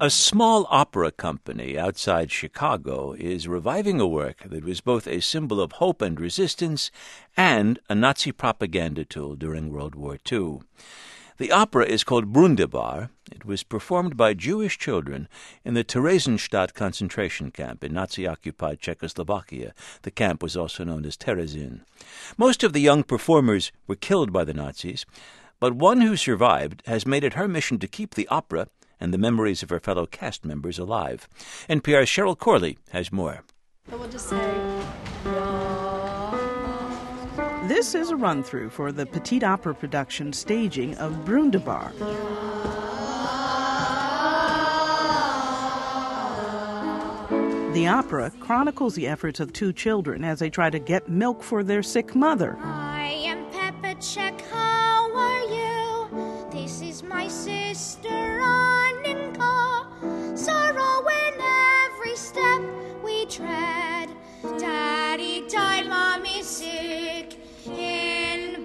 A small opera company outside Chicago is reviving a work that was both a symbol of hope and resistance and a Nazi propaganda tool during World War II. The opera is called Brundibar. It was performed by Jewish children in the Theresienstadt concentration camp in Nazi-occupied Czechoslovakia. The camp was also known as Terezin. Most of the young performers were killed by the Nazis, but one who survived has made it her mission to keep the opera and the memories of her fellow cast members alive. NPR's Cheryl Corley has more. So we'll just say, This is a run-through for the Petite Opera production staging of Brundibar. The opera chronicles the efforts of two children as they try to get milk for their sick mother. I am Peppa Check, how are you? This is my sister Annika. Sorrow in every step we tread. Daddy died, Mommy's sick in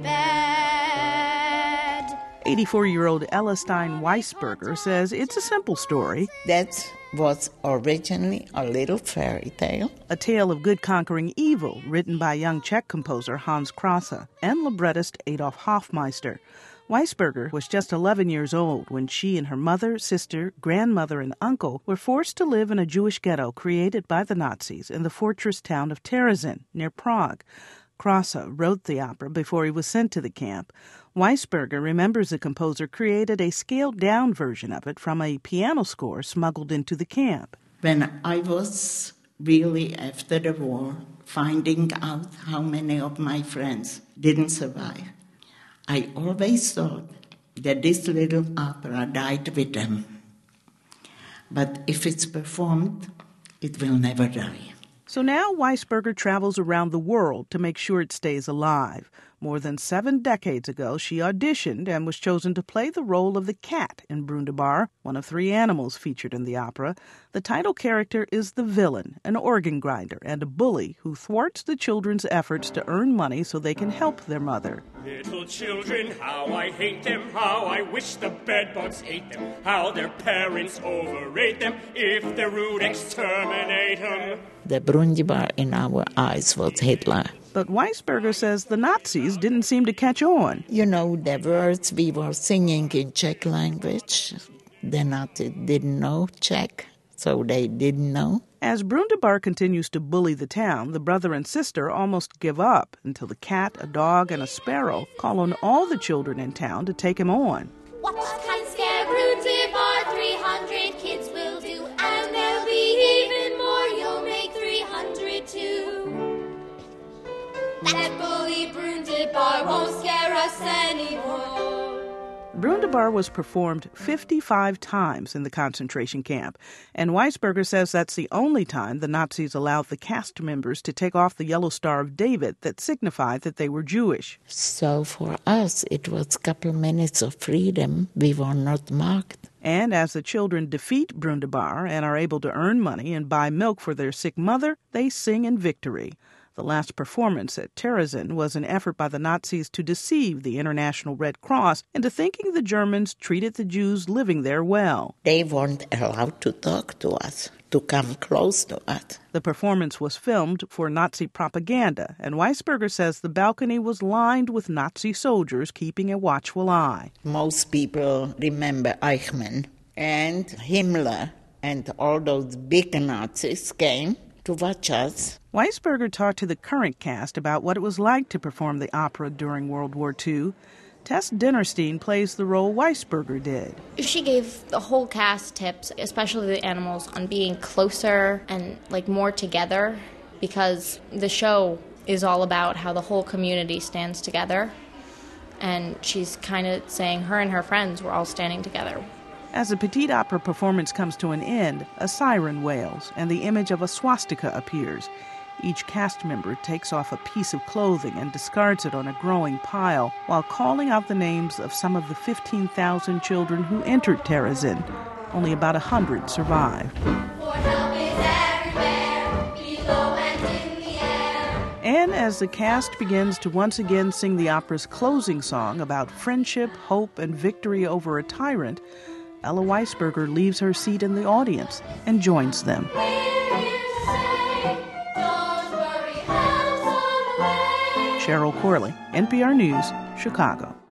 bed. 84-year-old Ella Stein Weisberger says it's a simple story. That was originally a little fairy tale. A tale of good conquering evil, written by young Czech composer Hans Krasse and librettist Adolf Hofmeister. Weisberger was just 11 years old when she and her mother, sister, grandmother, and uncle were forced to live in a Jewish ghetto created by the Nazis in the fortress town of Terezin, near Prague. Krasse wrote the opera before he was sent to the camp. Weisberger remembers the composer created a scaled-down version of it from a piano score smuggled into the camp. When I was really, after the war, finding out how many of my friends didn't survive, I always thought that this little opera died with them. But if it's performed, it will never die. So now Weisberger travels around the world to make sure it stays alive. More than 7 decades ago, she auditioned and was chosen to play the role of the cat in Brundibar, one of 3 animals featured in the opera. The title character is the villain, an organ grinder and a bully who thwarts the children's efforts to earn money so they can help their mother. Little children, how I hate them, how I wish the bedbugs ate them, how their parents overrate them, if they're rude, exterminate them. The Brundibar in our eyes was Hitler. But Weisberger says the Nazis didn't seem to catch on. You know, the words we were singing in Czech language, the Nazis didn't know Czech, so they didn't know. As Brundibar continues to bully the town, the brother and sister almost give up until the cat, a dog, and a sparrow call on all the children in town to take him on. What can scare Brundibar? 300 kids will do, and there'll be even more. You'll make 300 too. That bully Brundibar won't scare us anymore. Brundibar was performed 55 times in the concentration camp, and Weisberger says that's the only time the Nazis allowed the cast members to take off the Yellow Star of David that signified that they were Jewish. So for us, it was a couple of minutes of freedom. We were not marked. And as the children defeat Brundibar and are able to earn money and buy milk for their sick mother, they sing in victory. The last performance at Terezin was an effort by the Nazis to deceive the International Red Cross into thinking the Germans treated the Jews living there well. They weren't allowed to talk to us, to come close to us. The performance was filmed for Nazi propaganda, and Weisberger says the balcony was lined with Nazi soldiers keeping a watchful eye. Most people remember Eichmann and Himmler, and all those big Nazis came to watch us. Weisberger talked to the current cast about what it was like to perform the opera during World War II. Tess Dinnerstein plays the role Weisberger did. She gave the whole cast tips, especially the animals, on being closer and more together, because the show is all about how the whole community stands together. And she's kind of saying her and her friends were all standing together. As the Petite Opera performance comes to an end, a siren wails and the image of a swastika appears. Each cast member takes off a piece of clothing and discards it on a growing pile while calling out the names of some of the 15,000 children who entered Terezin. Only about 100 survived. And as the cast begins to once again sing the opera's closing song about friendship, hope, and victory over a tyrant, Ella Weisberger leaves her seat in the audience and joins them. Cheryl Corley, NPR News, Chicago.